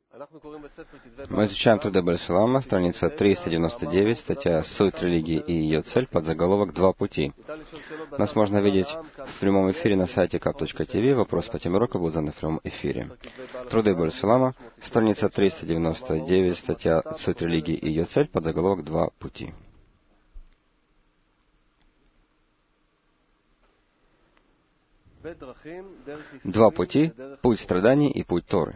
Мы изучаем труды Баль-Сулама, страница 399, статья «Суть религии и ее цель», подзаголовок «Два пути». Нас можно видеть в прямом эфире на сайте kap.tv. Вопрос по теме урока будет задан в прямом эфире. Труды Баль-Сулама, страница 399, статья «Суть религии и ее цель», подзаголовок «Два пути». Два пути — путь страданий и путь Торы.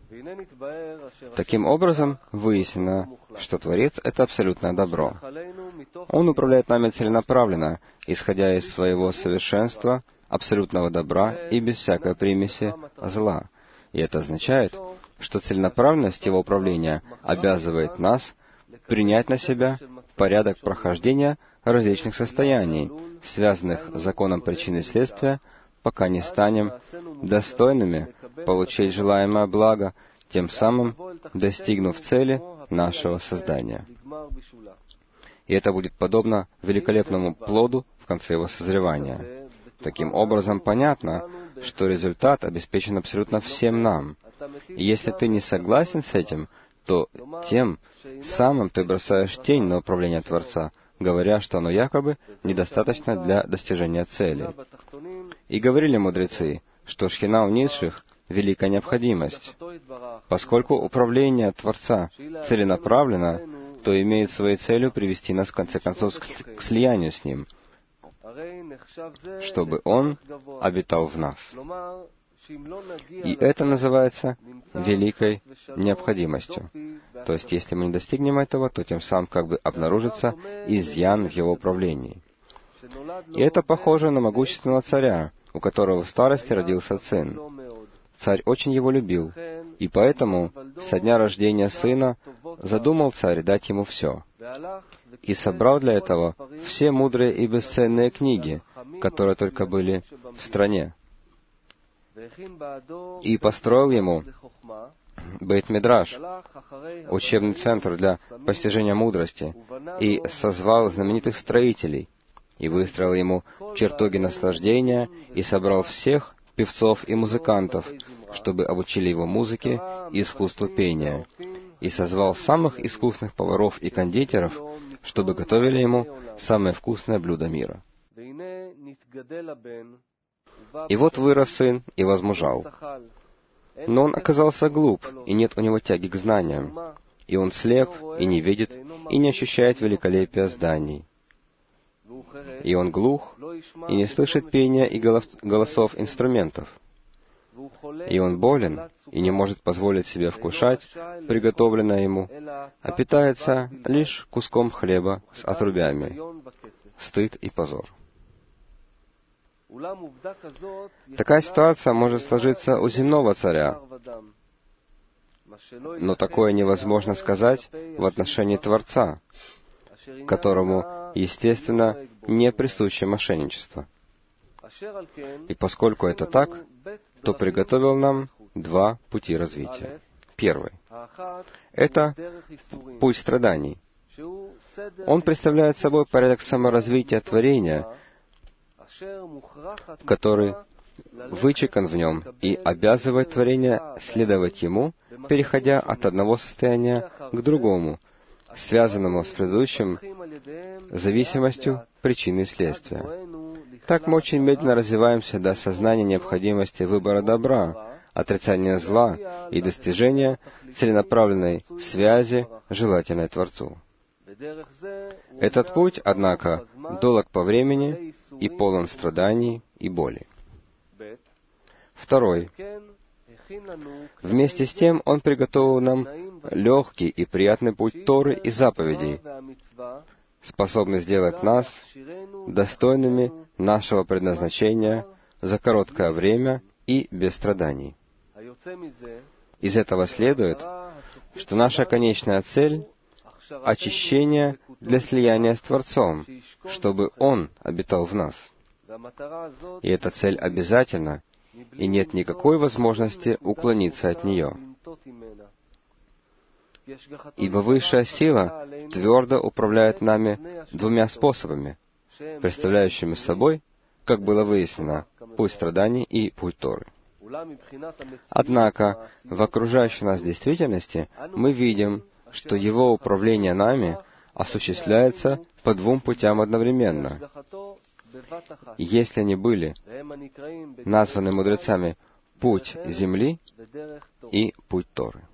Таким образом, выяснено, что Творец — это абсолютное добро. Он управляет нами целенаправленно, исходя из своего совершенства, абсолютного добра и без всякой примеси зла. И это означает, что целенаправленность его управления обязывает нас принять на себя порядок прохождения различных состояний, связанных с законом причины и следствия, пока не станем достойными получить желаемое благо, тем самым достигнув цели нашего создания. И это будет подобно великолепному плоду в конце его созревания. Таким образом, понятно, что результат обеспечен абсолютно всем нам. И если ты не согласен с этим, то тем самым ты бросаешь тень на управление Творца, говоря, что оно якобы недостаточно для достижения цели. И говорили мудрецы, что шхина у низших — великая необходимость. Поскольку управление Творца целенаправленно, то имеет своей целью привести нас, в конце концов, к слиянию с Ним, чтобы Он обитал в нас. И это называется великой необходимостью. То есть, если мы не достигнем этого, то тем самым как бы обнаружится изъян в его управлении. И это похоже на могущественного царя, у которого в старости родился сын. Царь очень его любил, и поэтому со дня рождения сына задумал царь дать ему все. И собрал для этого все мудрые и бесценные книги, которые только были в стране. И построил ему Бейт-Мидраш, учебный центр для постижения мудрости, и созвал знаменитых строителей, и выстроил ему чертоги наслаждения, и собрал всех певцов и музыкантов, чтобы обучили его музыке и искусству пения, и созвал самых искусных поваров и кондитеров, чтобы готовили ему самое вкусное блюдо мира. И вот вырос сын и возмужал. Но он оказался глуп, и нет у него тяги к знаниям, и он слеп, и не видит, и не ощущает великолепия зданий. И он глух, и не слышит пения и голосов инструментов. И он болен, и не может позволить себе вкушать приготовленное ему, а питается лишь куском хлеба с отрубями. Стыд и позор. Такая ситуация может сложиться у земного царя, но такое невозможно сказать в отношении Творца, которому, естественно, не присуще мошенничество. И поскольку это так, то приготовил нам два пути развития. Первый — это путь страданий. Он представляет собой порядок саморазвития творения, который вычекан в нем и обязывает творение следовать ему, переходя от одного состояния к другому, связанному с предыдущим зависимостью причины и следствия. Так мы очень медленно развиваемся до осознания необходимости выбора добра, отрицания зла и достижения целенаправленной связи, желательной Творцу. Этот путь, однако, долг по времени и полон страданий и боли. Второй. Вместе с тем Он приготовил нам легкий и приятный путь Торы и заповедей, способный сделать нас достойными нашего предназначения за короткое время и без страданий. Из этого следует, что наша конечная цель — очищение для слияния с Творцом, чтобы Он обитал в нас. И эта цель обязательна, и нет никакой возможности уклониться от нее. Ибо высшая сила твердо управляет нами двумя способами, представляющими собой, как было выяснено, путь страданий и путь Торы. Однако в окружающей нас действительности мы видим, что Его управление нами осуществляется по двум путям одновременно. Если они были названы мудрецами «путь земли» и «путь Торы».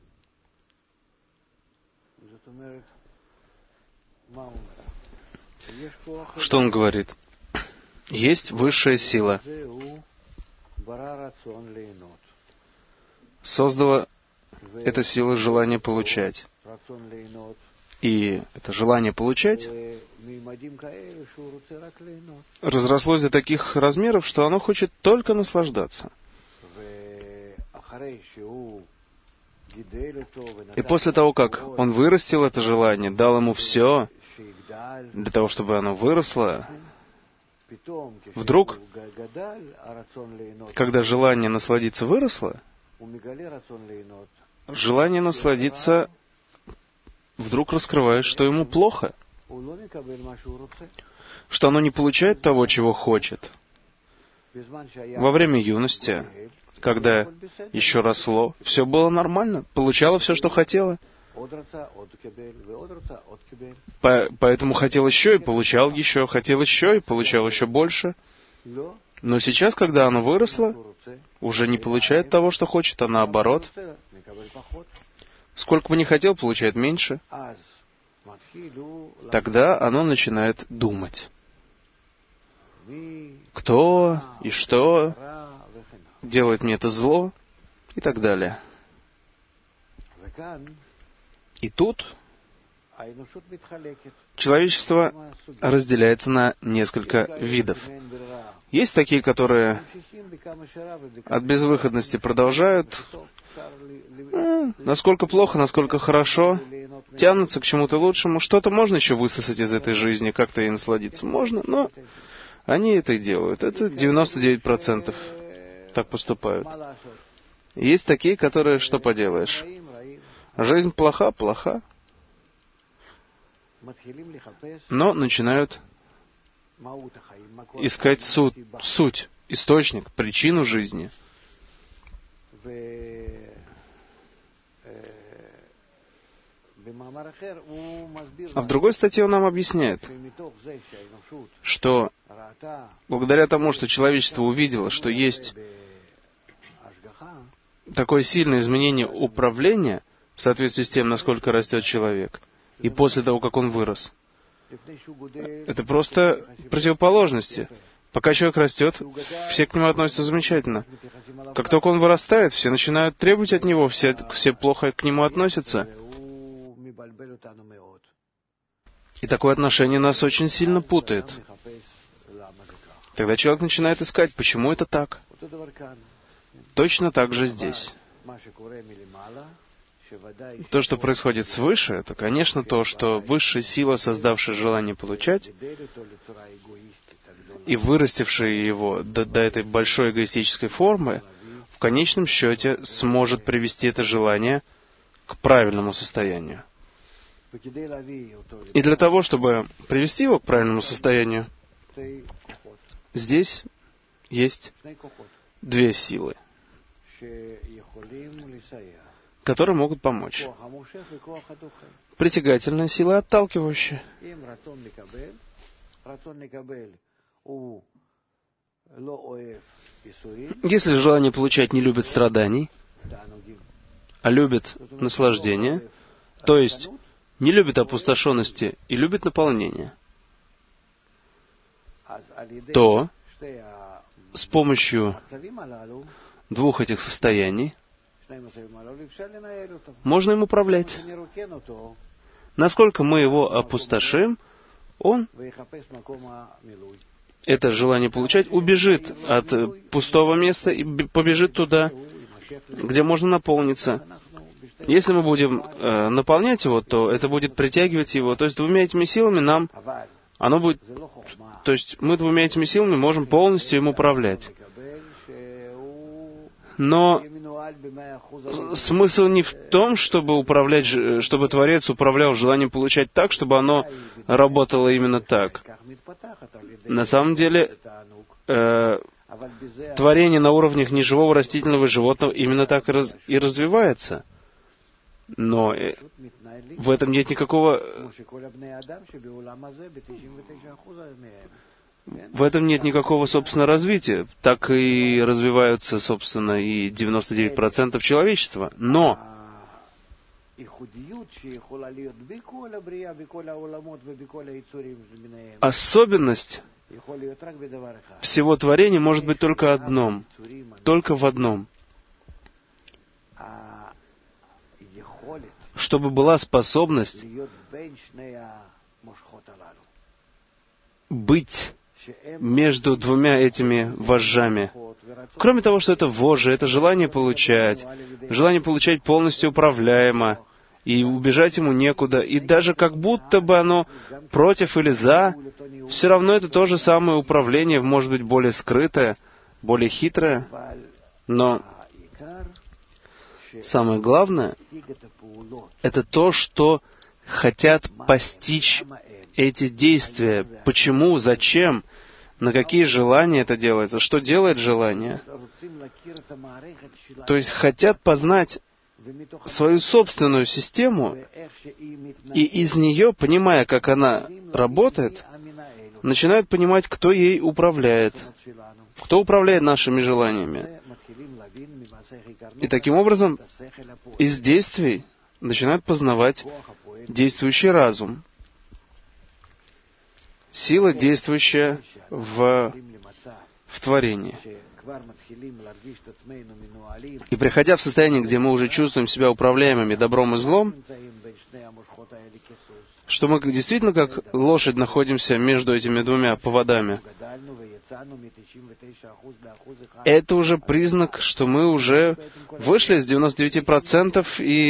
Что он говорит? Есть высшая сила. Создала эта сила желание получать. И это желание получать разрослось до таких размеров, что оно хочет только наслаждаться. И после того, как он вырастил это желание, дал ему все, для того, чтобы оно выросло, вдруг, когда желание насладиться выросло, желание насладиться вдруг раскрывает, что ему плохо, что оно не получает того, чего хочет. Во время юности, когда еще росло, все было нормально, получало все, что хотело. Поэтому хотел еще и получал еще, хотел еще и получал еще больше. Но сейчас, когда оно выросло, уже не получает того, что хочет, а наоборот. Сколько бы ни хотел, получает меньше. Тогда оно начинает думать. Кто и что делает мне это зло и так далее. И тут человечество разделяется на несколько видов. Есть такие, которые от безвыходности продолжают, насколько плохо, насколько хорошо, тянутся к чему-то лучшему. Что-то можно еще высосать из этой жизни, как-то и насладиться можно, но они это и делают. Это 99% так поступают. Есть такие, которые, что поделаешь, жизнь плоха, но начинают искать суть, источник, причину жизни. А в другой статье он нам объясняет, что благодаря тому, что человечество увидело, что есть такое сильное изменение управления в соответствии с тем, насколько растет человек, и после того, как он вырос, это просто противоположности. Пока человек растет, все к нему относятся замечательно. Как только он вырастает, все начинают требовать от него, все плохо к нему относятся. И такое отношение нас очень сильно путает. Тогда человек начинает искать, почему это так. Точно так же здесь. То, что происходит свыше, это, конечно, то, что высшая сила, создавшая желание получать, и вырастившая его до этой большой эгоистической формы, в конечном счете сможет привести это желание к правильному состоянию. И для того, чтобы привести его к правильному состоянию, здесь есть две силы, которые могут помочь. Притягательная сила и отталкивающая. Если желание получать не любит страданий, а любит наслаждение, то есть не любит опустошенности и любит наполнение, то с помощью двух этих состояний можно им управлять. Насколько мы его опустошим, он, это желание получать, убежит от пустого места и побежит туда, где можно наполниться. Если мы будем наполнять его, то это будет притягивать его. То есть двумя этими силами оно будет... То есть мы двумя этими силами можем полностью им управлять. Но смысл не в том, чтобы Творец управлял желанием получать так, чтобы оно работало именно так. На самом деле, творение на уровнях неживого растительного и животного именно так и развивается. Но в этом нет никакого... В этом нет никакого, собственно, развития. Так и развиваются, собственно, и 99% человечества. Но особенность всего творения может быть только одном, только в одном. Чтобы была способность быть между двумя этими вожжами. Кроме того, что это вожжи, это желание получать полностью управляемо, и убежать ему некуда, и даже как будто бы оно против или за, все равно это то же самое управление, может быть, более скрытое, более хитрое, но самое главное — это то, что хотят постичь эти действия. Почему, зачем, на какие желания это делается, что делает желание. То есть хотят познать свою собственную систему, и из нее, понимая, как она работает, начинают понимать, кто ей управляет, кто управляет нашими желаниями. И таким образом из действий начинают познавать действующий разум. Сила, действующая в творении. И приходя в состояние, где мы уже чувствуем себя управляемыми добром и злом, что мы действительно как лошадь находимся между этими двумя поводами, это уже признак, что мы уже вышли с 99%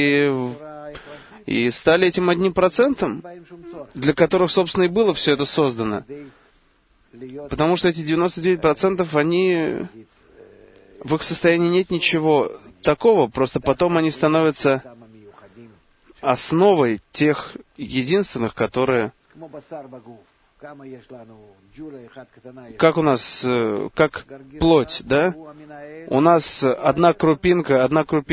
и стали этим 1%, для которых, собственно, и было все это создано. Потому что эти 99%, в их состоянии нет ничего такого, просто потом они становятся основой тех единственных, которые... Как у нас, как плоть, да? У нас одна крупинка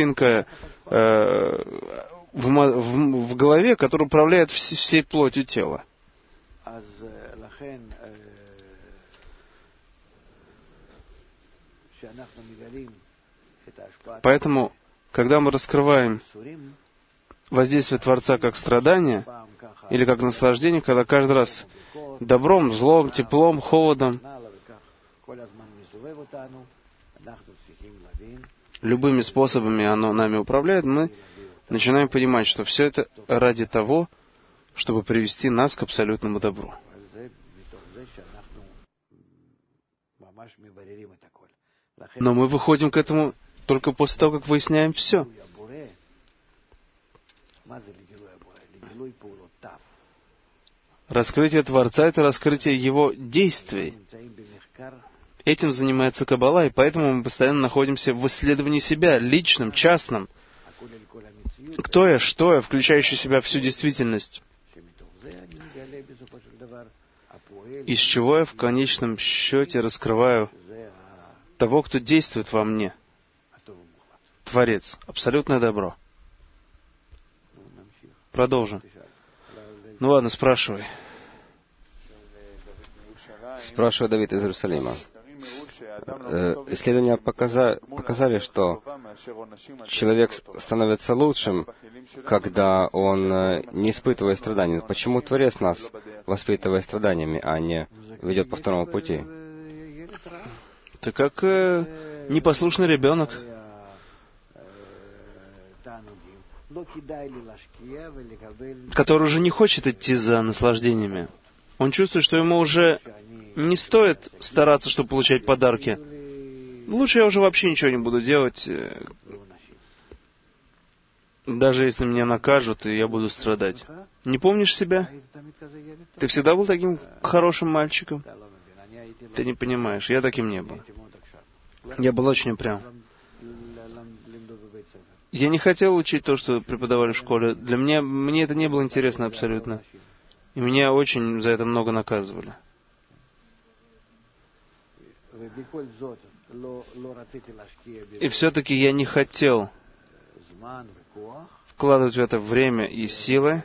в голове, которая управляет всей плотью тела. Поэтому, когда мы раскрываем воздействие Творца как страдание или как наслаждение, когда каждый раз добром, злом, теплом, холодом, любыми способами оно нами управляет, мы начинаем понимать, что все это ради того, чтобы привести нас к абсолютному добру. Но мы выходим к этому только после того, как выясняем все. Раскрытие Творца — это раскрытие Его действий. Этим занимается Каббала, и поэтому мы постоянно находимся в исследовании себя, личном, частном. Кто я, что я, включающий в себя всю действительность. Из чего я в конечном счете раскрываю того, кто действует во мне. Творец. Абсолютное добро. Продолжим. Ну ладно, спрашивай. Спрашивает Давид из Иерусалима. Исследования показали, что человек становится лучшим, когда он не испытывает страданий. Почему Творец нас воспитывает страданиями, а не ведет по второму пути? Ты как непослушный ребенок. Который уже не хочет идти за наслаждениями. Он чувствует, что ему уже не стоит стараться, чтобы получать подарки. Лучше я уже вообще ничего не буду делать, даже если меня накажут, и я буду страдать. Не помнишь себя? Ты всегда был таким хорошим мальчиком? Ты не понимаешь, я таким не был. Я был очень упрям. Я не хотел учить то, что преподавали в школе. Мне это не было интересно абсолютно. И меня очень за это много наказывали. И все-таки я не хотел вкладывать в это время и силы.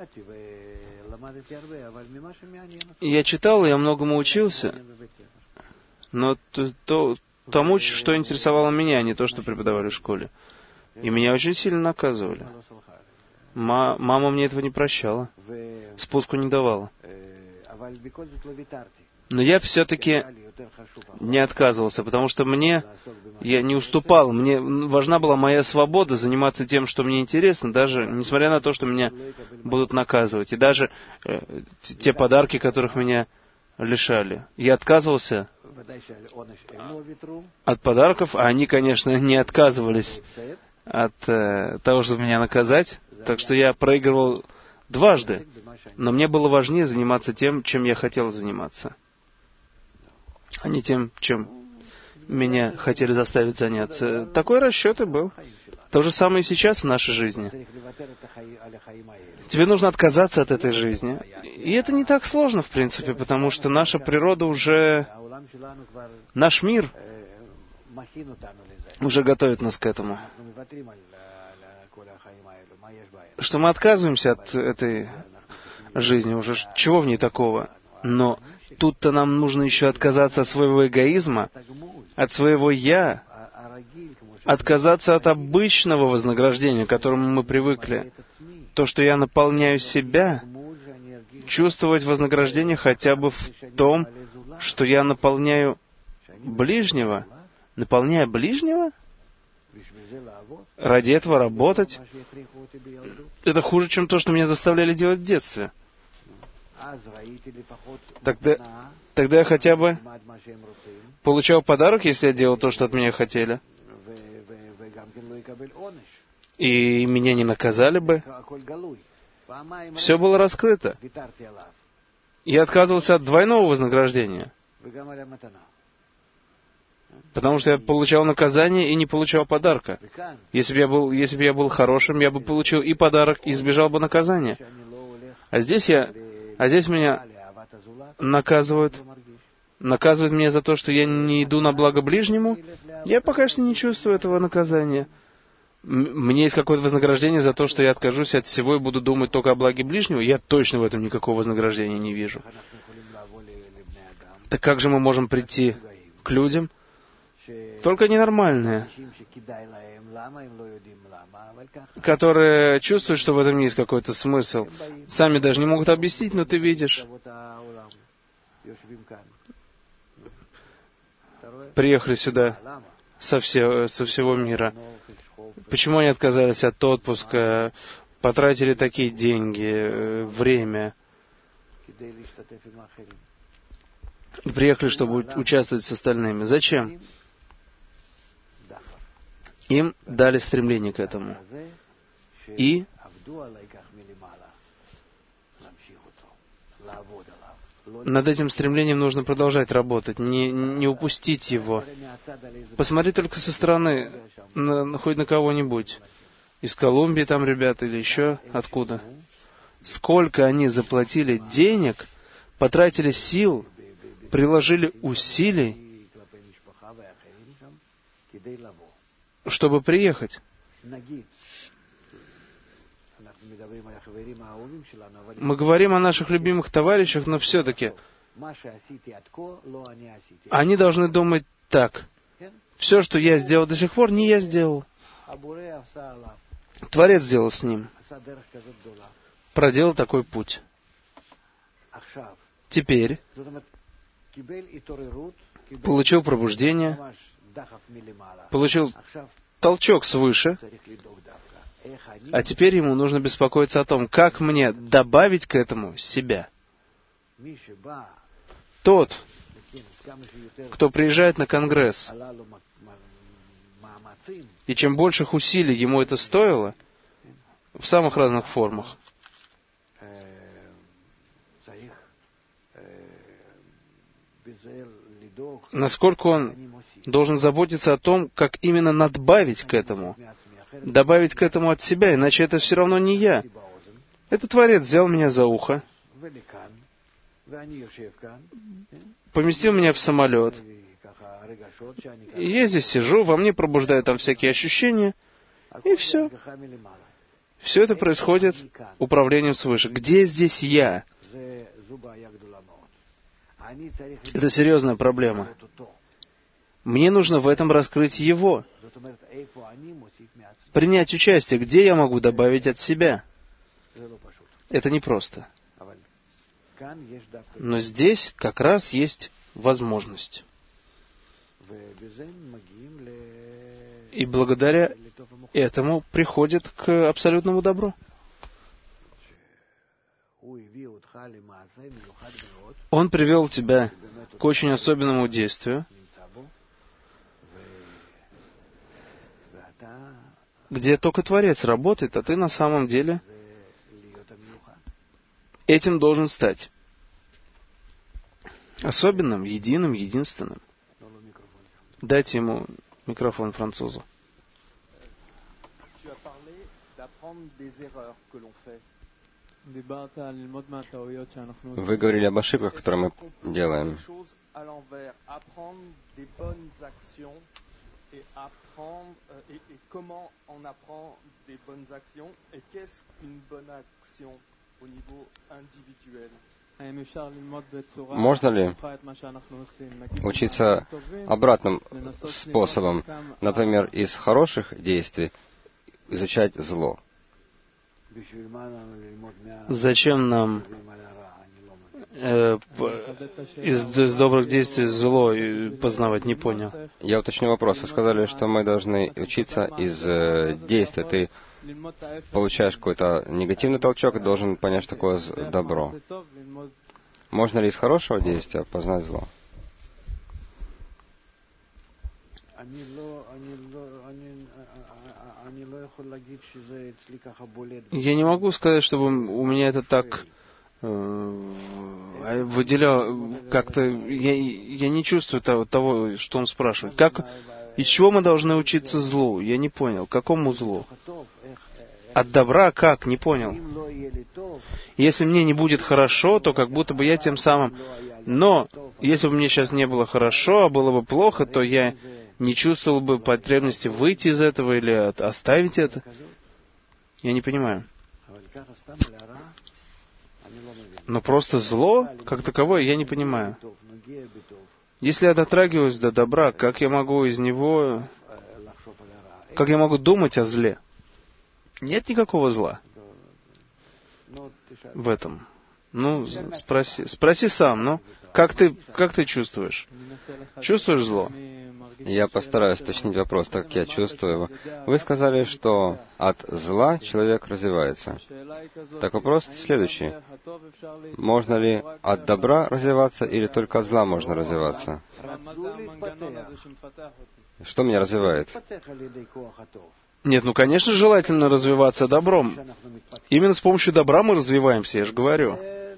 Я читал, я многому учился, но тому, что интересовало меня, а не то, что преподавали в школе. И меня очень сильно наказывали. Мама мне этого не прощала, спуску не давала. Но я все-таки не отказывался, потому что я не уступал. Мне важна была моя свобода заниматься тем, что мне интересно, даже несмотря на то, что меня будут наказывать. И даже те подарки, которых меня лишали. Я отказывался от подарков, а они, конечно, не отказывались от того, чтобы меня наказать. Так что я проигрывал дважды. Но мне было важнее заниматься тем, чем я хотел заниматься, а не тем, чем меня хотели заставить заняться. Такой расчет и был. То же самое и сейчас в нашей жизни. Тебе нужно отказаться от этой жизни. И это не так сложно, в принципе, потому что наша природа уже... Наш мир уже готовит нас к этому. Что мы отказываемся от этой жизни уже. Чего в ней такого? Но тут-то нам нужно еще отказаться от своего эгоизма, от своего «я», отказаться от обычного вознаграждения, к которому мы привыкли. То, что я наполняю себя, чувствовать вознаграждение хотя бы в том, что я наполняю ближнего. Наполняя ближнего? Ради этого работать? Это хуже, чем то, что меня заставляли делать в детстве. Тогда я хотя бы получал подарок, если я делал то, что от меня хотели. И меня не наказали бы. Все было раскрыто. Я отказывался от двойного вознаграждения. Потому что я получал наказание и не получал подарка. Если бы я был хорошим, я бы получил и подарок, и избежал бы наказания. А здесь меня наказывают меня за то, что я не иду на благо ближнему. Я пока что не чувствую этого наказания. Мне есть какое-то вознаграждение за то, что я откажусь от всего и буду думать только о благе ближнего. Я точно в этом никакого вознаграждения не вижу. Так как же мы можем прийти к людям? Только ненормальные, которые чувствуют, что в этом есть какой-то смысл. Сами даже не могут объяснить, но ты видишь. Приехали сюда со всего мира. Почему они отказались от отпуска, потратили такие деньги, время? Приехали, чтобы участвовать с остальными. Зачем? Им дали стремление к этому. И над этим стремлением нужно продолжать работать, не упустить его. Посмотри только со стороны, хоть на кого-нибудь. Из Колумбии там ребята или еще откуда. Сколько они заплатили денег, потратили сил, приложили усилий, чтобы приехать. Мы говорим о наших любимых товарищах, но все-таки они должны думать так. Все, что я сделал до сих пор, не я сделал. Творец сделал с ним. Проделал такой путь. Теперь получил пробуждение, получил толчок свыше, а теперь ему нужно беспокоиться о том, как мне добавить к этому себя. Тот, кто приезжает на конгресс, и чем больших усилий ему это стоило, в самых разных формах, насколько он должен заботиться о том, как именно надбавить к этому, добавить к этому от себя, иначе это все равно не я. Это Творец взял меня за ухо, поместил меня в самолет, И я здесь сижу, во мне пробуждают там всякие ощущения, и все. Все это происходит управлением свыше. Где здесь я? Это серьезная проблема. Мне нужно в этом раскрыть его. Принять участие. Где я могу добавить от себя? Это непросто. Но здесь как раз есть возможность. И благодаря этому приходит к абсолютному добру. Он привел тебя к очень особенному действию, где только Творец работает, а ты на самом деле этим должен стать. Особенным, единым, единственным. Дайте ему микрофон французу. Вы говорили об ошибках, которые мы делаем. Можно ли учиться обратным способом, например, из хороших действий изучать зло? Зачем нам из добрых действий зло познавать? Не понял. Я уточню вопрос. Вы сказали, что мы должны учиться из действия. Ты получаешь какой-то негативный толчок и должен понять, что такое добро. Можно ли из хорошего действия познать зло? Я не могу сказать, чтобы у меня это так выделял как-то. Я не чувствую того, что он спрашивает. Из чего мы должны учиться злу? Я не понял. Какому злу? От добра как? Не понял. Если мне не будет хорошо, то как будто бы я тем самым... Но если бы мне сейчас не было хорошо, а было бы плохо, то я не чувствовал бы потребности выйти из этого или оставить это. Я не понимаю. Но просто зло, как таковое, я не понимаю. Если я дотрагиваюсь до добра, как я могу из него... Как я могу думать о зле? Нет никакого зла в этом. Ну, спроси сам, ну, как ты чувствуешь? Чувствуешь зло? Я постараюсь уточнить вопрос, так как я чувствую его. Вы сказали, что от зла человек развивается. Так вопрос следующий. Можно ли от добра развиваться или только от зла можно развиваться? Что меня развивает? Нет, ну, конечно, желательно развиваться добром. Именно с помощью добра мы развиваемся, я же говорю.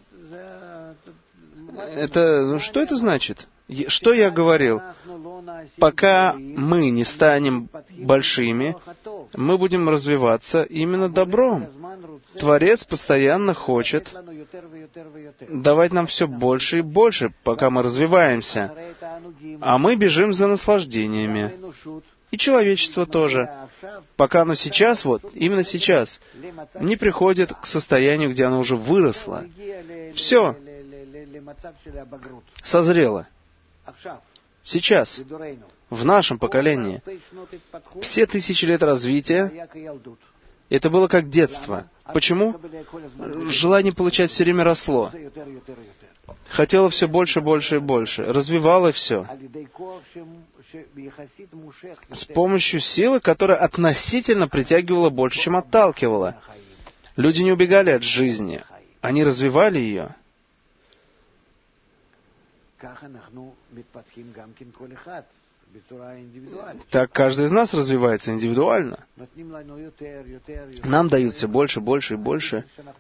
Что это значит? Что я говорил? Пока мы не станем большими, мы будем развиваться именно добром. Творец постоянно хочет давать нам все больше и больше, пока мы развиваемся. А мы бежим за наслаждениями. И человечество тоже. Пока оно сейчас, именно сейчас, не приходит к состоянию, где оно уже выросло. Все. Созрело. Сейчас. В нашем поколении. Все 1000 лет развития, это было как детство. Почему? Желание получать все время росло. Хотело все больше, больше и больше. Развивало все. С помощью силы, которая относительно притягивала больше, чем отталкивала. Люди не убегали от жизни. Они развивали ее. Так каждый из нас развивается индивидуально. Нам дают все больше, больше и больше.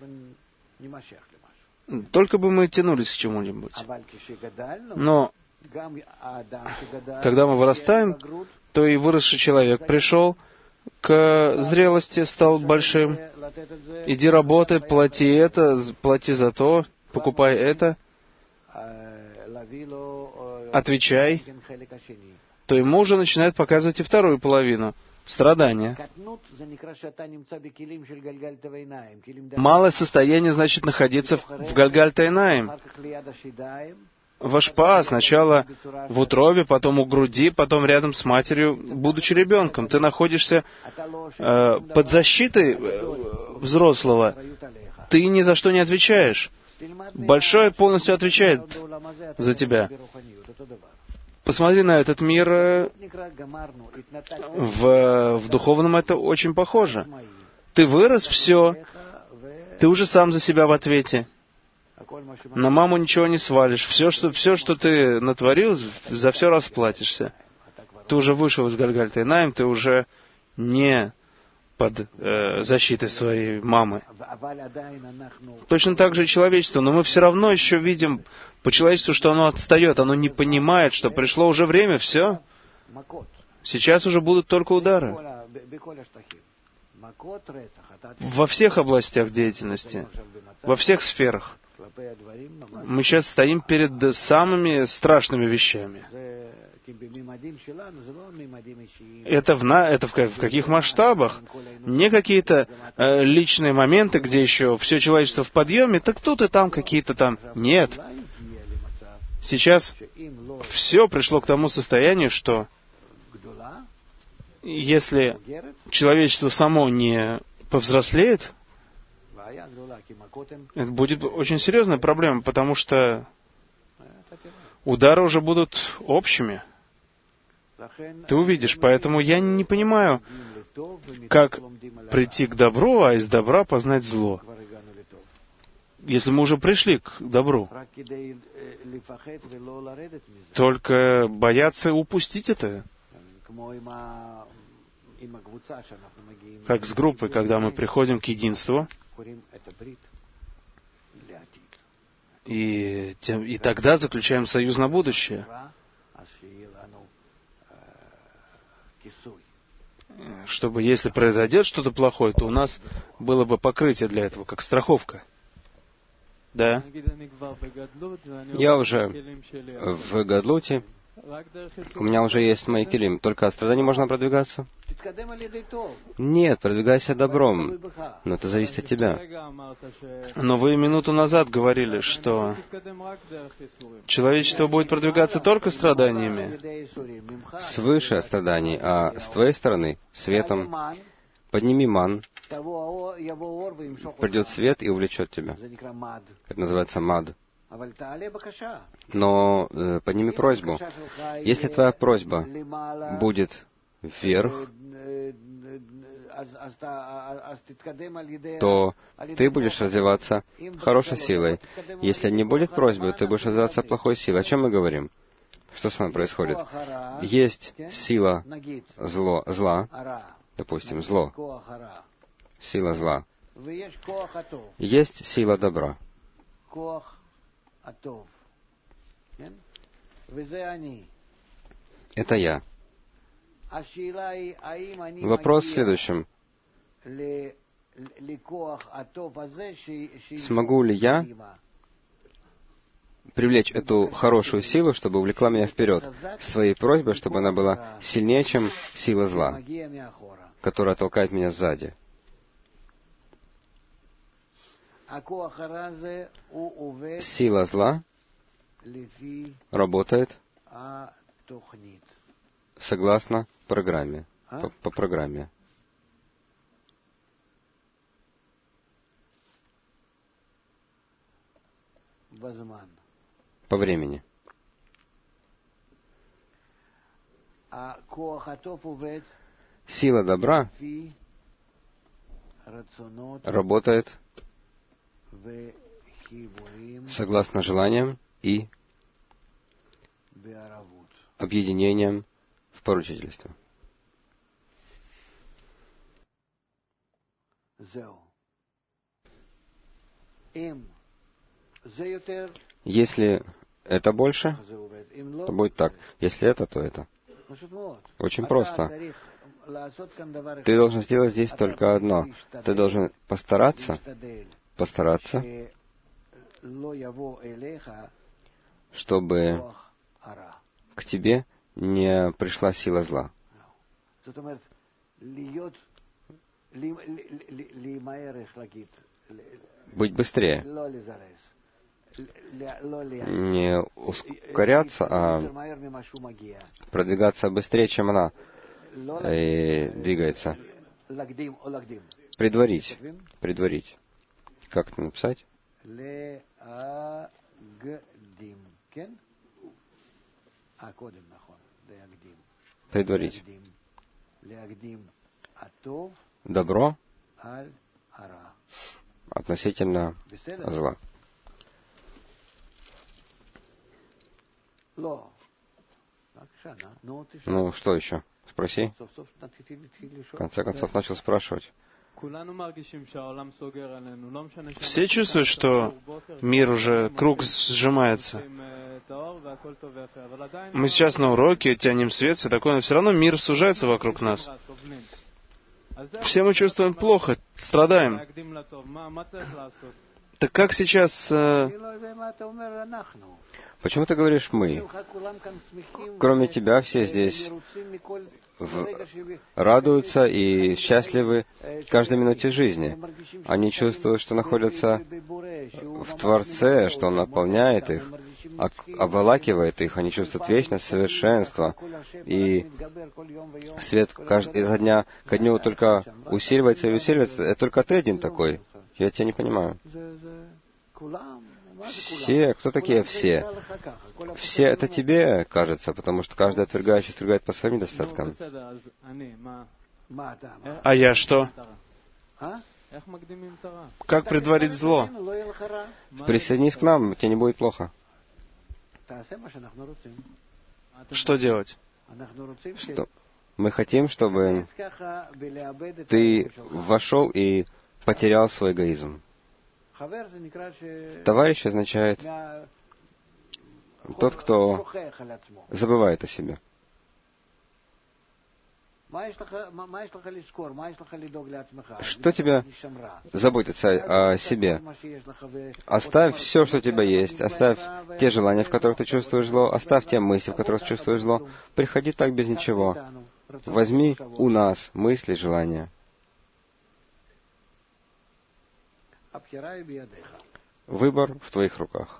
Только бы мы тянулись к чему-нибудь. Но когда мы вырастаем, то и выросший человек пришел к зрелости, стал большим. Иди работай, плати за то, покупай это. отвечай, то ему уже начинает показывать и вторую половину — страдания. Малое состояние значит находиться в Гальгальт-Эйнаим. В Ашпа сначала в утробе, потом у груди, потом рядом с матерью, будучи ребенком. Ты находишься под защитой взрослого. Ты ни за что не отвечаешь. Большой полностью отвечает за тебя. Посмотри на этот мир. В духовном это очень похоже. Ты вырос, все. Ты уже сам за себя в ответе. На маму ничего не свалишь. Все, что ты натворил, за все расплатишься. Ты уже вышел из Гальгальт-Эйнаим, ты уже не под защитой своей мамы. Точно так же и человечество. Но мы все равно еще видим по человечеству, что оно отстает, оно не понимает, что пришло уже время, все. Сейчас уже будут только удары. Во всех областях деятельности, во всех сферах. Мы сейчас стоим перед самыми страшными вещами. Это в каких масштабах? Не какие-то личные моменты, где еще все человечество в подъеме, так тут и там какие-то там. Нет. Сейчас все пришло к тому состоянию, что если человечество само не повзрослеет, это будет очень серьезная проблема, потому что удары уже будут общими. Ты увидишь, поэтому я не понимаю, как прийти к добру, а из добра познать зло. Если мы уже пришли к добру, только бояться упустить это. Как с группой, когда мы приходим к единству, и тогда заключаем союз на будущее. Чтобы, если произойдет что-то плохое, то у нас было бы покрытие для этого, как страховка. Да? Я уже в Гадлуте, у меня уже есть мои килим, только от страданий можно продвигаться? Нет, продвигайся добром, но это зависит от тебя. Но вы минуту назад говорили, что человечество будет продвигаться только страданиями. Свыше страданий, а с твоей стороны — светом. Подними ман, придет свет и увлечет тебя. Это называется мад. Но подними просьбу. Если твоя просьба будет вверх, то ты будешь развиваться хорошей силой. Если не будет просьбы, ты будешь развиваться плохой силой. О чем мы говорим? Что с вами происходит? Есть сила зла, допустим, зло, сила зла. Есть сила добра. Это я. Вопрос в следующем. Смогу ли я привлечь эту хорошую силу, чтобы увлекла меня вперед, своей просьбой, чтобы она была сильнее, чем сила зла, которая толкает меня сзади? Сила зла работает согласно программе, по программе. По времени. Сила добра работает согласно желаниям и объединениям в поручительство. Если это больше, то будет так. Если это, то это. Очень просто. Ты должен сделать здесь только одно. Ты должен постараться, чтобы к тебе не пришла сила зла. Быть быстрее. Не ускоряться, а продвигаться быстрее, чем она двигается. Предварить. Предварить. Как это написать? Предварить. Добро относительно зла. Ну, что еще? Спроси. В конце концов, начал спрашивать. Все чувствуют, что мир уже, круг сжимается. Мы сейчас на уроке тянем свет, все такое, но все равно мир сужается вокруг нас. Все мы чувствуем плохо, страдаем. Так как сейчас... Почему ты говоришь «мы»? Кроме тебя все здесь радуются и счастливы каждой минуте жизни. Они чувствуют, что находятся в Творце, что Он наполняет их, обволакивает их. Они чувствуют вечность, совершенство. И свет изо дня ко дню только усиливается и усиливается. Это только ты один такой. Я тебя не понимаю. Все, кто такие все? Все это тебе кажется, потому что каждый отвергающий отвергает по своим недостаткам. А я что? Как предварить зло? Присоединись к нам, тебе не будет плохо. Что делать? Что? Мы хотим, чтобы ты вошел и потерял свой эгоизм. Товарищ означает тот, кто забывает о себе. Что тебя заботиться о себе? Оставь все, что у тебя есть. Оставь те желания, в которых ты чувствуешь зло. Оставь те мысли, в которых ты чувствуешь зло. Приходи так без ничего. Возьми у нас мысли, желания. Выбор в твоих руках.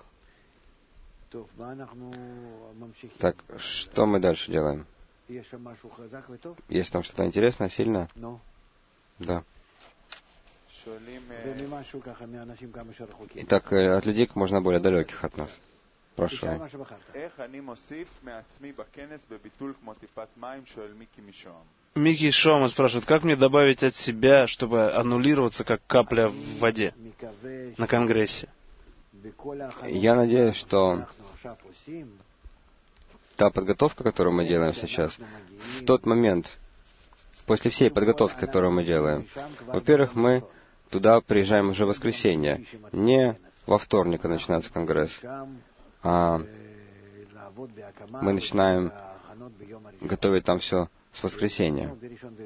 Так, что мы дальше делаем? Есть там что-то интересное, сильное? Да. Итак, от людей как можно более далеких от нас. Прошу. Мики Шома спрашивает, как мне добавить от себя, чтобы аннулироваться, как капля в воде на Конгрессе? Я надеюсь, что та подготовка, которую мы делаем сейчас, в тот момент, после всей подготовки, которую мы делаем, во-первых, мы туда приезжаем уже в воскресенье, не во вторник, когда начинается Конгресс, а мы начинаем готовить там все с воскресенья.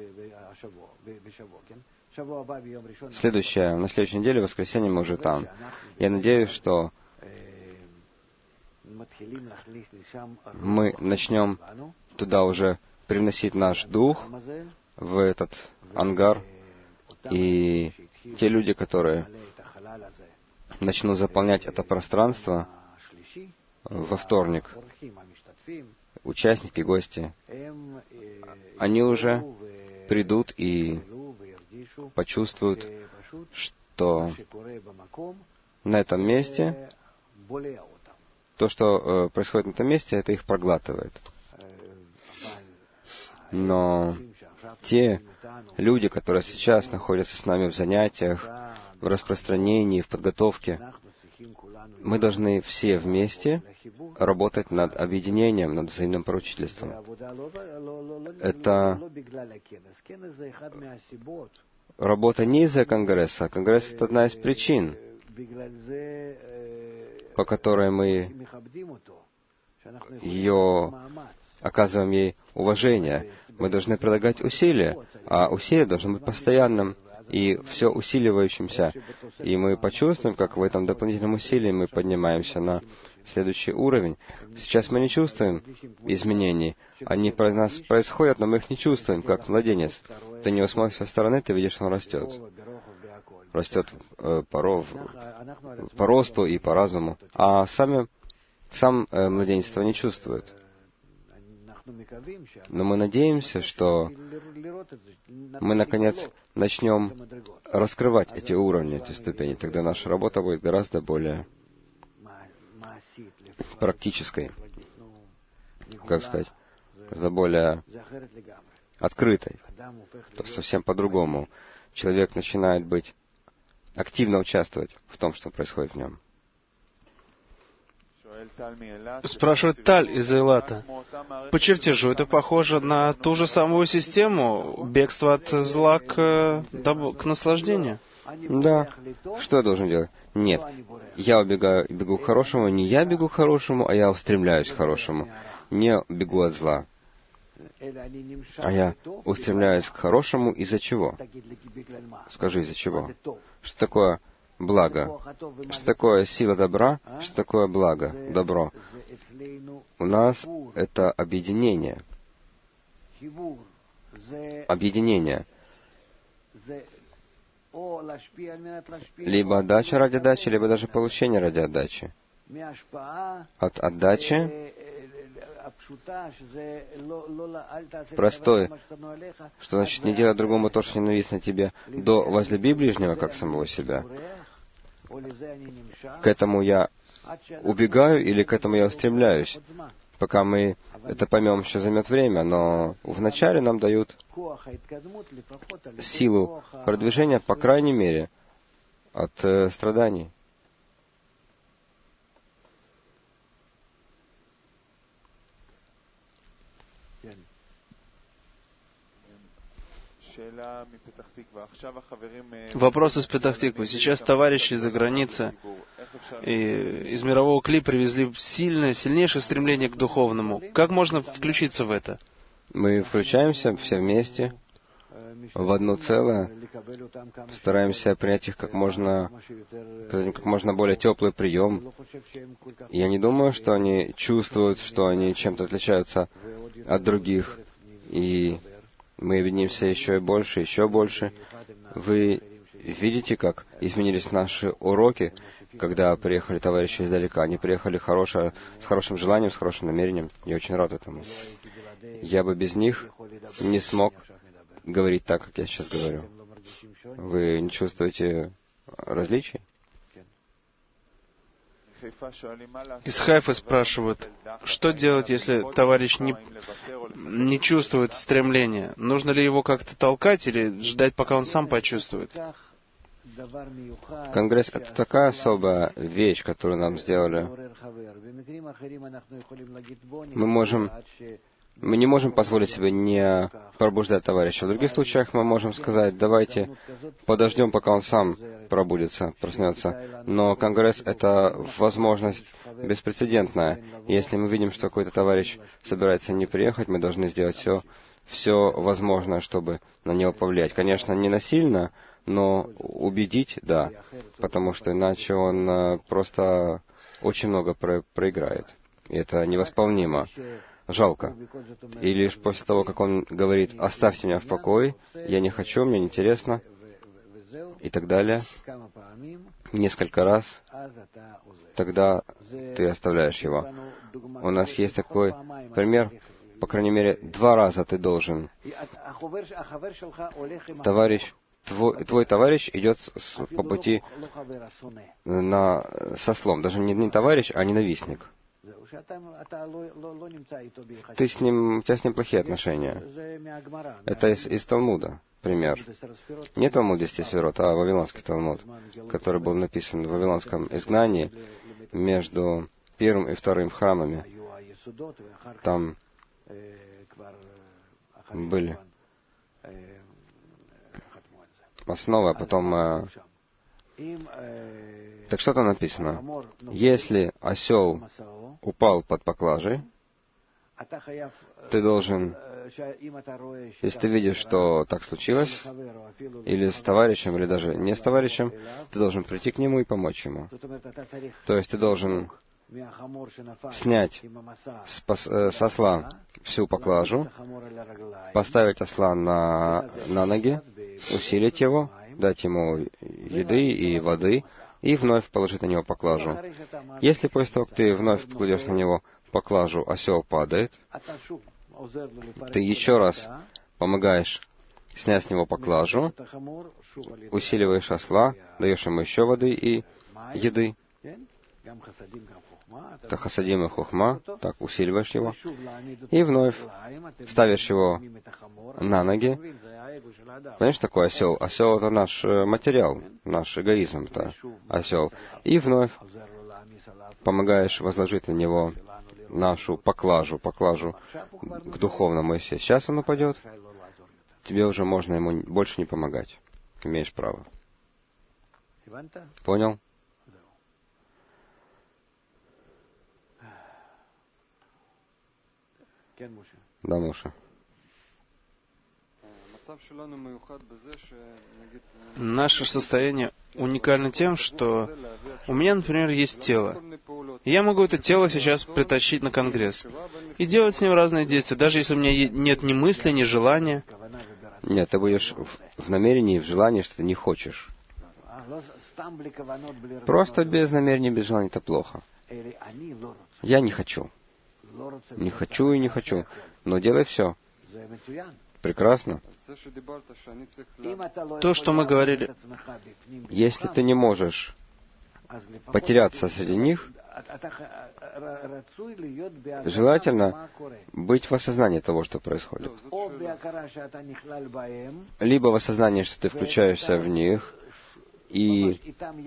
На следующей неделе, в воскресенье, мы уже там. Я надеюсь, что мы начнем туда уже привносить наш дух в этот ангар, и те люди, которые начнут заполнять это пространство во вторник, участники, гости, они уже придут и почувствуют, что на этом месте, то, что происходит на этом месте, это их проглатывает. Но те люди, которые сейчас находятся с нами в занятиях, в распространении, в подготовке, мы должны все вместе работать над объединением, над взаимным поручительством. Это работа не из-за Конгресса. Конгресс — это одна из причин, по которой мы оказываем ей уважение. Мы должны прилагать усилия, а усилия должны быть постоянным. и все усиливающимся. И мы почувствуем, как в этом дополнительном усилии мы поднимаемся на следующий уровень. Сейчас мы не чувствуем изменений. Они про нас происходят, но мы их не чувствуем, как младенец. Ты не смотришь со стороны, ты видишь, что он растет. Растет по росту и по разуму. А сам младенец этого не чувствует. Но мы надеемся, что мы, наконец, начнем раскрывать эти уровни, эти ступени. Тогда наша работа будет гораздо более практической, как сказать, за более открытой. То совсем по-другому. Человек начинает быть, активно участвовать в том, что происходит в нем. Спрашивает Таль из Эйлата. По чертежу это похоже на ту же самую систему бегства от зла к наслаждению? Да. Что я должен делать? Нет. Я бегу к хорошему, не я бегу к хорошему, а я устремляюсь к хорошему. Не бегу от зла. А я устремляюсь к хорошему из-за чего? Скажи, из-за чего? Что такое благо? Что такое сила добра? Что такое благо, добро? У нас это объединение. Объединение. Либо отдача ради отдачи, либо даже получение ради отдачи. От отдачи простой, что значит не делать другому то, что ненавистно тебе, до возлюби ближнего, как самого себя. К этому я убегаю или к этому я устремляюсь. Пока мы это поймем, еще займет время, но вначале нам дают силу продвижения, по крайней мере, от страданий. Вопрос из Петах-Тиквы. Сейчас товарищи из-за границы и из мирового кли привезли сильнейшее стремление к духовному. Как можно включиться в это? Мы включаемся все вместе в одно целое, стараемся принять их как можно более теплый прием. Я не думаю, что они чувствуют, что они чем-то отличаются от других, и мы объединимся еще и больше, еще больше. Вы видите, как изменились наши уроки, когда приехали товарищи издалека. Они приехали с хорошим желанием, с хорошим намерением. Я очень рад этому. Я бы без них не смог говорить так, как я сейчас говорю. Вы не чувствуете различий? Из Хайфы спрашивают, что делать, если товарищ не чувствует стремления? Нужно ли его как-то толкать или ждать, пока он сам почувствует? Конгресс — это такая особая вещь, которую нам сделали. Мы не можем позволить себе не пробуждать товарища. В других случаях мы можем сказать, давайте подождем, пока он сам пробудится, проснется. Но Конгресс — это возможность беспрецедентная. Если мы видим, что какой-то товарищ собирается не приехать, мы должны сделать все возможное, чтобы на него повлиять. Конечно, не насильно, но убедить, да, потому что иначе он просто очень много проиграет. И это невосполнимо. Жалко. И лишь после того, как он говорит, оставьте меня в покое, я не хочу, мне неинтересно, и так далее, несколько раз, тогда ты оставляешь его. У нас есть такой пример, по крайней мере, 2 раза ты должен. Твой товарищ идет по пути со слом. Даже не товарищ, а ненавистник. У тебя с ним плохие отношения. Это из Талмуда, пример. Не Талмуд 10 сферот, а Вавилонский Талмуд, который был написан в Вавилонском изгнании между 1 и 2 храмами. Там были основы, а потом... Так что там написано? Если осел упал под поклажей, Ты должен, если ты видишь, что так случилось, или с товарищем, или даже не с товарищем, ты должен прийти к нему и помочь ему. То есть ты должен снять с осла всю поклажу, поставить осла на ноги, усилить его, дать ему еды и воды, и вновь положить на него поклажу. Если после того, как ты вновь кладешь на него поклажу, осел падает, ты еще раз помогаешь снять с него поклажу, усиливаешь осла, даешь ему еще воды и еды. Это хасадим и хухма, так усиливаешь его, и вновь ставишь его на ноги. Понимаешь, такой осел? Осел — это наш материал, наш эгоизм, это осел. И вновь помогаешь возложить на него нашу поклажу к духовному. Если сейчас он упадет, тебе уже можно ему больше не помогать. Имеешь право. Понял? Да, Муша. Наше состояние уникально тем, что у меня, например, есть тело. И я могу это тело сейчас притащить на Конгресс и делать с ним разные действия, даже если у меня нет ни мысли, ни желания. Нет, ты будешь в намерении, в желании, что ты не хочешь. Просто без намерения, без желания — это плохо. Я не хочу. Не хочу и не хочу. Но делай все. Прекрасно. То, что мы говорили. Если ты не можешь потеряться среди них, желательно быть в осознании того, что происходит. Либо в осознании, что ты включаешься в них, и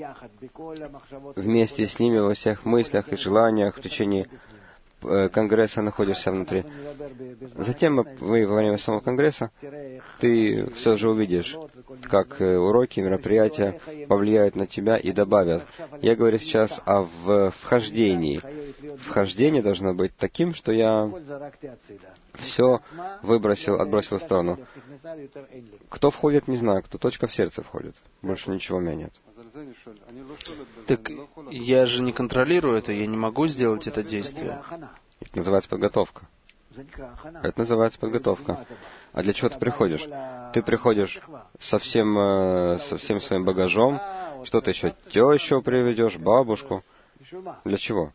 вместе с ними во всех мыслях и желаниях в течение Конгресса находишься внутри. Затем вы во время самого Конгресса, ты все же увидишь, как уроки, мероприятия повлияют на тебя и добавят. Я говорю сейчас о вхождении. Вхождение должно быть таким, что я все отбросил в сторону. Кто входит, не знаю, кто точка в сердце входит. Больше ничего у меня нет. Так я же не контролирую это, я не могу сделать это действие. Это называется подготовка. Это называется подготовка. А для чего ты приходишь? Ты приходишь со всем своим багажом, что-то еще тещу приведешь, бабушку. Для чего?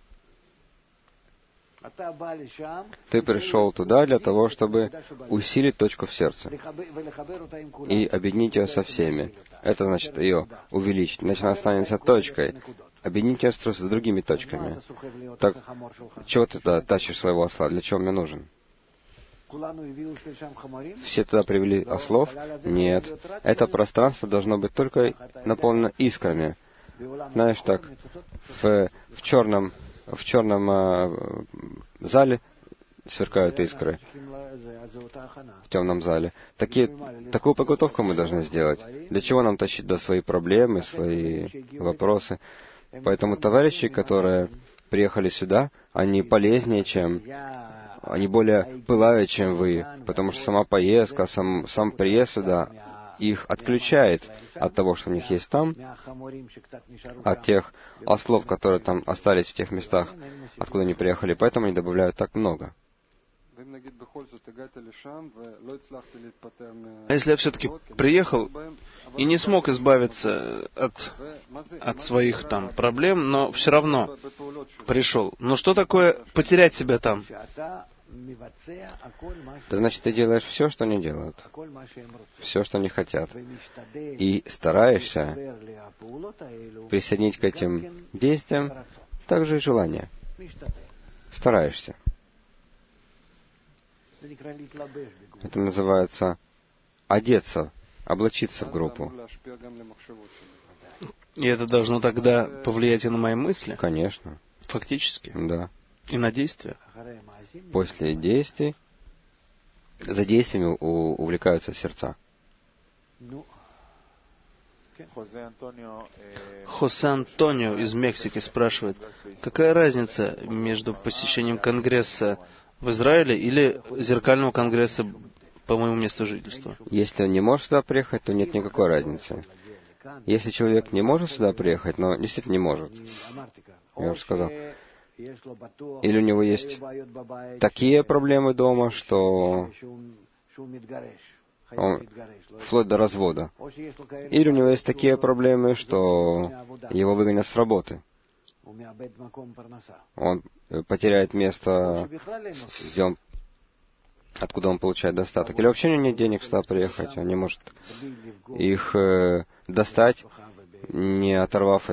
Ты пришел туда для того, чтобы усилить точку в сердце и объединить ее со всеми. Это значит ее увеличить. Значит, она останется точкой. Объединить ее с другими точками. Так, чего ты тогда тащишь своего осла? Для чего он мне нужен? Все туда привели ослов? Нет. Это пространство должно быть только наполнено искрами. Знаешь, так, в черном зале сверкают искры. В темном зале. Такую подготовку мы должны сделать. Для чего нам тащить свои проблемы, свои вопросы? Поэтому товарищи, которые приехали сюда, они полезнее, они более пылают, чем вы, потому что сама поездка, сам приезд сюда их отключает от того, что у них есть там, от тех ослов, которые там остались в тех местах, откуда они приехали, поэтому они добавляют так много. А если я все-таки приехал и не смог избавиться от своих там проблем, но все равно пришел, но что такое потерять себя там? Это значит, ты делаешь все, что они делают, все, что они хотят, и стараешься присоединить к этим действиям также и желание. Стараешься. Это называется одеться, облачиться в группу. И это должно тогда повлиять и на мои мысли? Конечно. Фактически? Да. И на действия? После действий, за действиями увлекаются сердца. Хосе Антонио из Мексики спрашивает, какая разница между посещением Конгресса в Израиле или зеркального конгресса по моему месту жительства? Если он не может сюда приехать, то нет никакой разницы. Если человек не может сюда приехать, но действительно не может, я уже сказал, или у него есть такие проблемы дома, что он, вплоть до развода, или у него есть такие проблемы, что его выгонят с работы, он потеряет место, откуда он получает достаток, или вообще у него нет денег сюда приехать, он не может их достать, не оторвав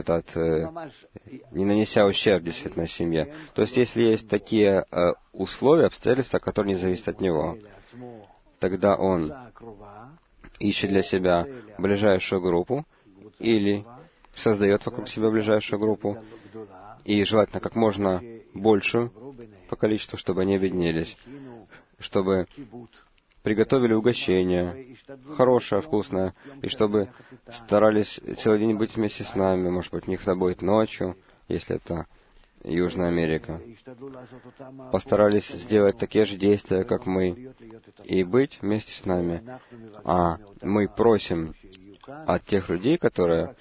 не нанеся ущерб действительно семье. То есть, если есть такие условия, обстоятельства, которые не зависят от него, тогда он ищет для себя ближайшую группу или создает вокруг себя ближайшую группу, и желательно как можно большую по количеству, чтобы они объединились, чтобы приготовили угощение, хорошее, вкусное, и чтобы старались целый день быть вместе с нами, может быть, у них это будет ночью, если это Южная Америка. Постарались сделать такие же действия, как мы, и быть вместе с нами. А мы просим от тех людей, которые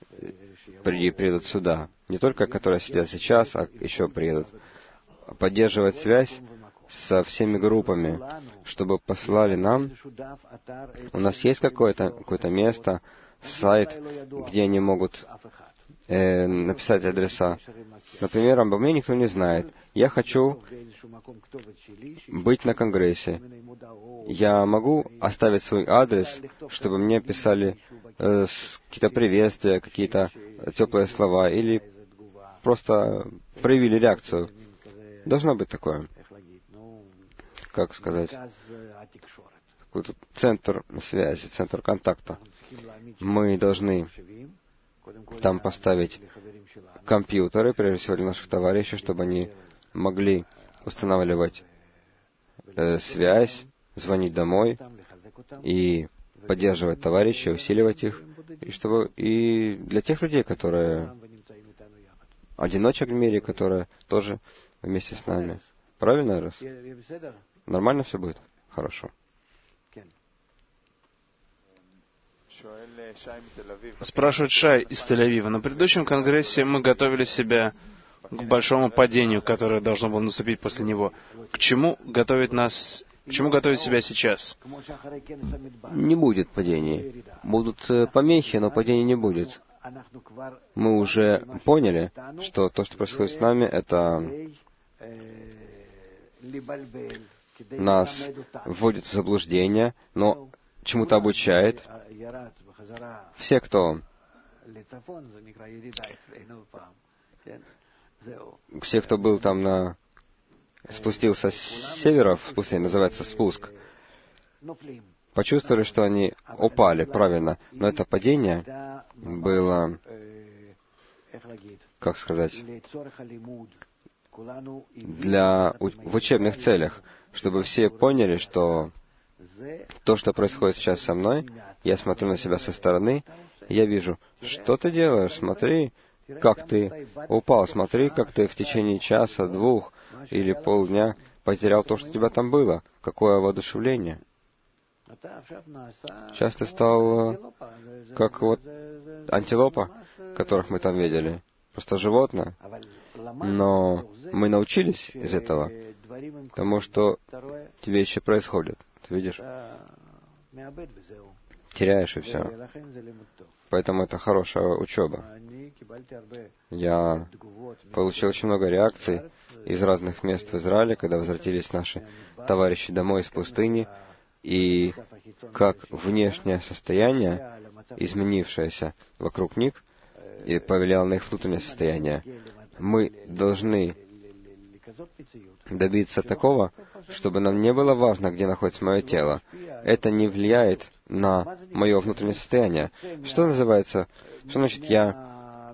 приедут сюда, не только которые сидят сейчас, а еще приедут, поддерживать связь со всеми группами, чтобы послали нам. У нас есть какое-то место, сайт, где они могут написать адреса. Например, обо мне никто не знает. Я хочу быть на конгрессе. Я могу оставить свой адрес, чтобы мне писали какие-то приветствия, какие-то теплые слова, или просто проявили реакцию. Должно быть такое. Как сказать? Какой-то центр связи, центр контакта. Мы должны там поставить компьютеры, прежде всего для наших товарищей, чтобы они могли устанавливать связь, звонить домой и поддерживать товарищей, усиливать их, и для тех людей, которые одиночек в мире, которые тоже вместе с нами. Правильно, Рас? Нормально все будет? Хорошо. Спрашивает Шай из Тель-Авива. На предыдущем конгрессе мы готовили себя к большому падению, которое должно было наступить после него. К чему готовить себя сейчас? Не будет падений. Будут помехи, но падений не будет. Мы уже поняли, что то, что происходит с нами, это нас вводит в заблуждение, но чему-то обучает. Все, кто был там спустился с севера в пустыне, называется спуск, почувствовали, что они упали, правильно, но это падение было, как сказать, в учебных целях, чтобы все поняли, что то, что происходит сейчас со мной, я смотрю на себя со стороны, и я вижу, что ты делаешь, смотри, как ты упал, смотри, как ты в течение часа, 2 или полдня потерял то, что у тебя там было, какое воодушевление. Сейчас ты стал как антилопа, которых мы там видели, просто животное. Но мы научились из этого, потому что те вещи происходят. Ты видишь? Теряешь и все. Поэтому это хорошая учеба. Я получил очень много реакций из разных мест в Израиле, когда возвратились наши товарищи домой из пустыни, и как внешнее состояние, изменившееся вокруг них, и повлияло на их внутреннее состояние. Мы должны добиться такого, чтобы нам не было важно, где находится мое тело. Это не влияет на мое внутреннее состояние. Что значит я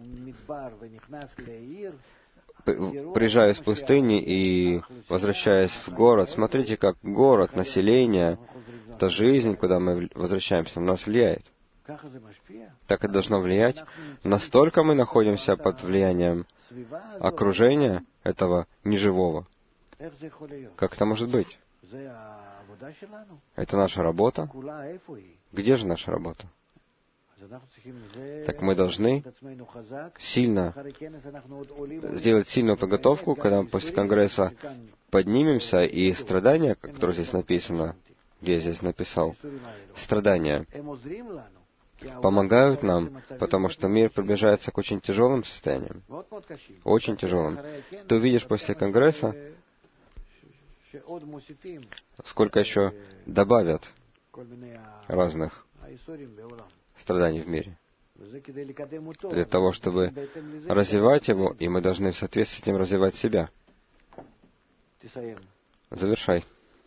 приезжаю из пустыни и возвращаюсь в город? Смотрите, как город, население, эта жизнь, куда мы возвращаемся, на нас влияет. Так это должно влиять. Настолько мы находимся под влиянием окружения этого неживого. Как это может быть? Это наша работа? Где же наша работа? Так мы должны сильно сделать сильную подготовку, когда мы после Конгресса поднимемся, и страдания, которые здесь написано, где я здесь написал, страдания помогают нам, потому что мир приближается к очень тяжелым состояниям, очень тяжелым. Ты увидишь после Конгресса, сколько еще добавят разных страданий в мире. Для того, чтобы развивать его, и мы должны в соответствии с этим развивать себя. Завершай.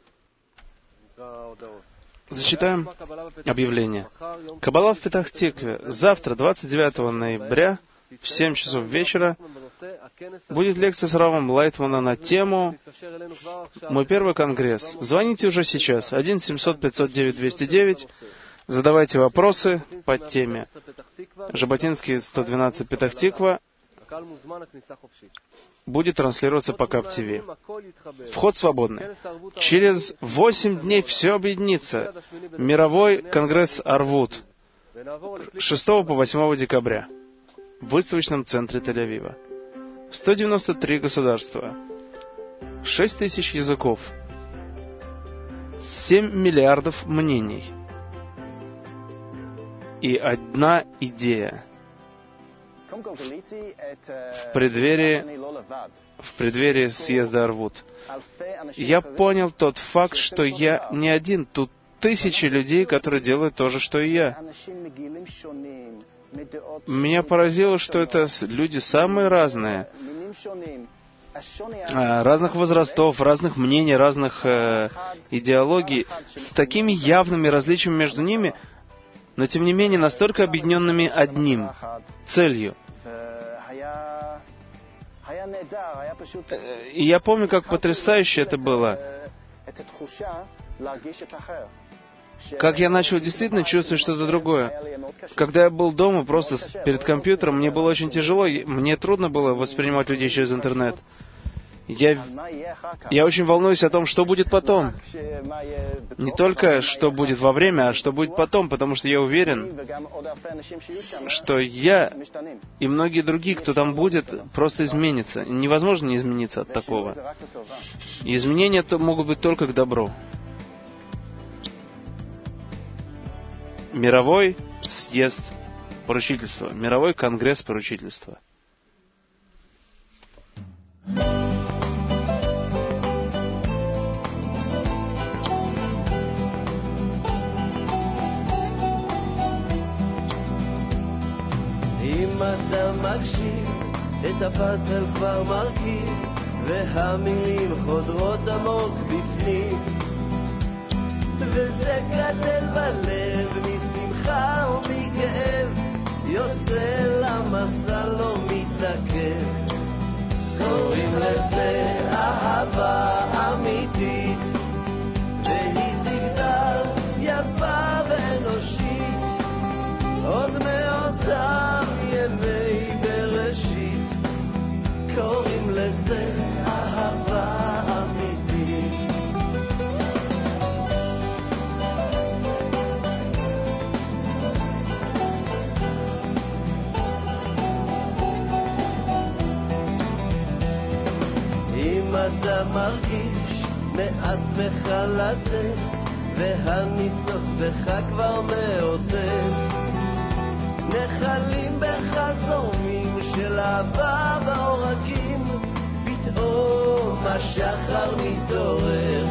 Зачитаем объявление. Каббала в Петах-Тикве. Завтра, 29 ноября, в 7 часов вечера, будет лекция с Равом Лайтмана на тему «Мой первый конгресс». Звоните уже сейчас. 1-700-509-209. Задавайте вопросы по теме. Жаботинский, 112, Петах-Тиква. Будет транслироваться по КАП-ТВ. Вход свободный. Через 8 дней все объединится. Мировой конгресс Арвут. 6 по 8 декабря. В выставочном центре Тель-Авива. 193 государства. 6000 языков. 7 миллиардов мнений. И одна идея. В преддверии съезда Арвут. Я понял тот факт, что я не один. Тут тысячи людей, которые делают то же, что и я. Меня поразило, что это люди самые разные. Разных возрастов, разных мнений, разных идеологий, с такими явными различиями между ними, но тем не менее настолько объединенными одним, целью. И я помню, как потрясающе это было. Как я начал действительно чувствовать что-то другое. Когда я был дома, просто перед компьютером, мне было очень тяжело, мне трудно было воспринимать людей через интернет. Я очень волнуюсь о том, что будет потом. Не только, что будет во время, а что будет потом, потому что я уверен, что я и многие другие, кто там будет, просто изменятся. Невозможно не измениться от такого. И изменения могут быть только к добру. Мировой съезд поручительства. Мировой конгресс поручительства. אם אתה מקשיב, את הפאזל כבר מרכיב, והמילים חודרות עמוק בפנים, וזה גדל בלב משמחה ומכאב, יוצא למסע לא מתעכב. קוראים לזה אהבה אמיתית, והיא תגדל יפה ואנושית, עוד מאותם ימי בראשית. קוראים לזה אהבה אמיתית. אם אתה מרגיש מעצמך לתת, והניצוץ בך כבר מאותת, נחלים בך זורמים של אהבה בעורקים, פתאום השחר מתעורר,